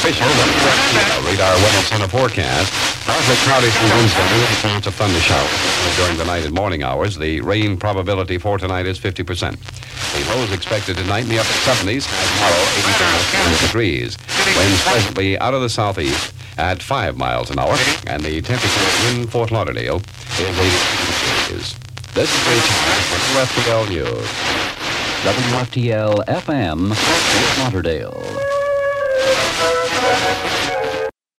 official WFTL radar weather center forecast. Partly cloudy from Wednesday with a chance of thunder showers during the night and morning hours. The rain probability for tonight is 50%. The lows expected tonight in the upper 70s, tomorrow 85 degrees. Winds presently out of the southeast at 5 miles an hour, and the temperature in Fort Lauderdale is 80 degrees. This is Ray Thomas for WFTL News. WFTL FM, Fort Lauderdale.